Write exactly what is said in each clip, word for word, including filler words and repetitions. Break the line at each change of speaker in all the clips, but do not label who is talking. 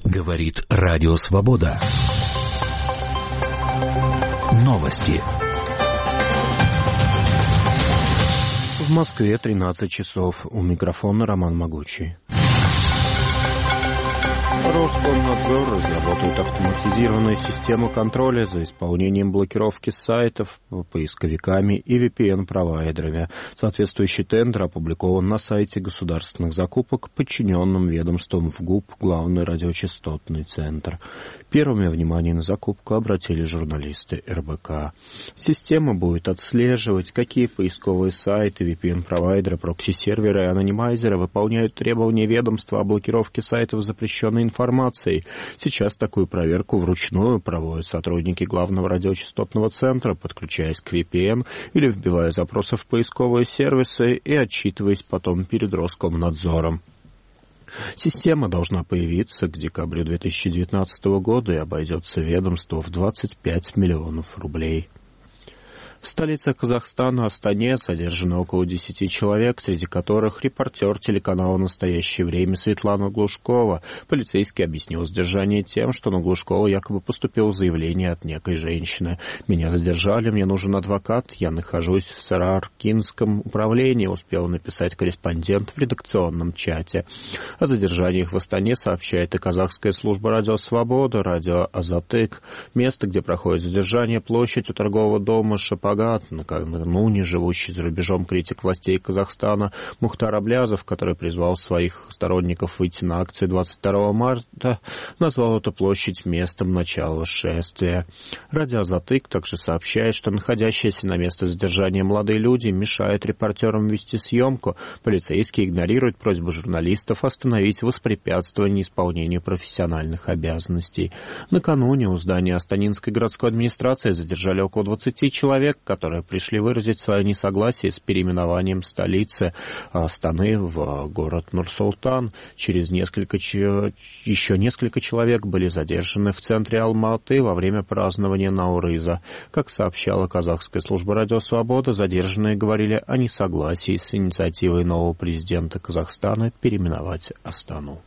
Говорит Радио Свобода. Новости.
В Москве тринадцать часов. У микрофона Роман Могучий. Роскомнадзор разработает автоматизированную систему контроля за исполнением блокировки сайтов поисковиками и ви пи эн-провайдерами. Соответствующий тендер опубликован на сайте государственных закупок, подчиненным ведомством в ГУП Главный радиочастотный центр. Первыми внимание на закупку обратили журналисты эр бэ ка. Система будет отслеживать, какие поисковые сайты, ви пи эн-провайдеры, прокси-серверы и анонимайзеры выполняют требования ведомства о блокировке сайтов запрещенной информацией. Сейчас такую проверку вручную проводят сотрудники Главного радиочастотного центра, подключаясь к ви пи эн или вбивая запросы в поисковые сервисы и отчитываясь потом перед Роскомнадзором. Система должна появиться к декабрю две тысячи девятнадцатого года и обойдется ведомству в двадцать пять миллионов рублей. В столице Казахстана, Астане, задержаны около десяти человек, среди которых репортер телеканала «Настоящее время» Светлана Глушкова. Полицейский объяснил задержание тем, что на Глушкова якобы поступило заявление от некой женщины. «Меня задержали, мне нужен адвокат, я нахожусь в Сараркинском управлении», успел написать корреспондент в редакционном чате. О задержаниях в Астане сообщает и казахская служба «Радио Свобода», «Радио Азатык». Место, где проходит задержание, площадь у торгового дома «Шапагат». Накануне живущий за рубежом критик властей Казахстана Мухтар Аблязов, который призвал своих сторонников выйти на акцию двадцать второго марта, назвал эту площадь местом начала шествия. Радио Азатык также сообщает, что находящиеся на месте задержания молодые люди мешают репортерам вести съемку. Полицейские игнорируют просьбу журналистов остановить воспрепятствование исполнению профессиональных обязанностей. Накануне у здания Астанинской городской администрации задержали около двадцати человек, которые пришли выразить свое несогласие с переименованием столицы Астаны в город Нур-Султан. Через несколько, еще несколько человек были задержаны в центре Алматы во время празднования Наурыза. Как сообщала казахская служба «Радио Свобода», задержанные говорили о несогласии с инициативой нового президента Казахстана переименовать Астану.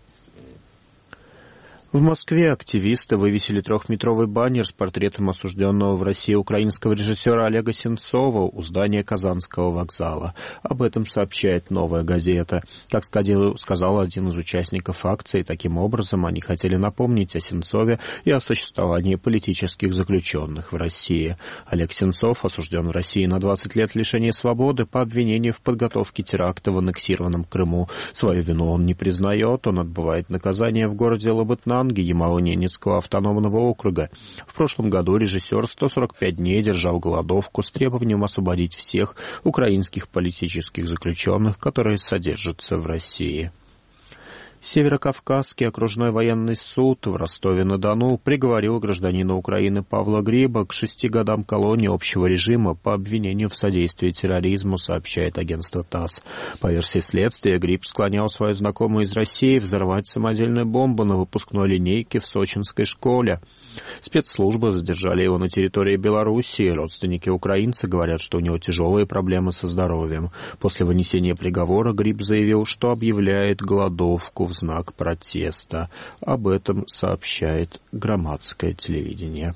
В Москве активисты вывесили трехметровый баннер с портретом осужденного в России украинского режиссера Олега Сенцова у здания Казанского вокзала. Об этом сообщает «Новая газета». Как сказал один из участников акции, таким образом они хотели напомнить о Сенцове и о существовании политических заключенных в России. Олег Сенцов осужден в России на двадцать лет лишения свободы по обвинению в подготовке теракта в аннексированном Крыму. Свою вину он не признает, он отбывает наказание в городе Лабытнан Ямало-Ненецкого автономного округа. В прошлом году режиссер сто сорок пять дней держал голодовку с требованием освободить всех украинских политических заключенных, которые содержатся в России. Северокавказский окружной военный суд в Ростове-на-Дону приговорил гражданина Украины Павла Гриба к шести годам колонии общего режима по обвинению в содействии терроризму, сообщает агентство ТАСС. По версии следствия, Гриб склонял свою знакомую из России взорвать самодельную бомбу на выпускной линейке в сочинской школе. Спецслужбы задержали его на территории Белоруссии. Родственники украинца говорят, что у него тяжелые проблемы со здоровьем. После вынесения приговора Гриб заявил, что объявляет голодовку в знак протеста. Об этом сообщает громадское телевидение.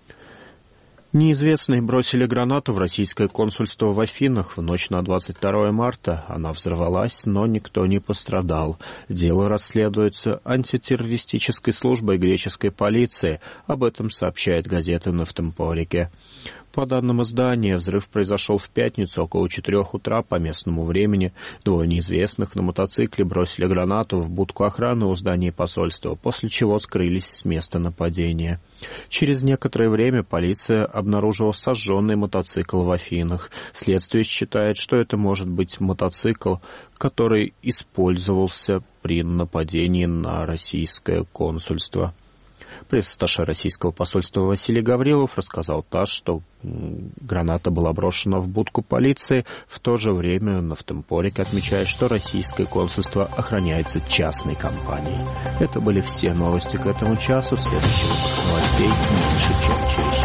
Неизвестные бросили гранату в российское консульство в Афинах в ночь на двадцать второе марта. Она взорвалась, но никто не пострадал. Дело расследуется антитеррористической службой греческой полиции. Об этом сообщает газета «Нефтемполике». По данным издания, взрыв произошел в пятницу около четырех утра по местному времени. Двое неизвестных на мотоцикле бросили гранату в будку охраны у здания посольства, после чего скрылись с места нападения. Через некоторое время полиция обнаружила сожженный мотоцикл в Афинах. Следствие считает, что это может быть мотоцикл, который использовался при нападении на российское консульство. Пресс-атташе российского посольства Василий Гаврилов рассказал ТАСС, что граната была брошена в будку полиции. В то же время Нефтемполик отмечает, что российское консульство охраняется частной компанией. Это были все новости к этому часу. Следующий выпуск новостей меньше, чем через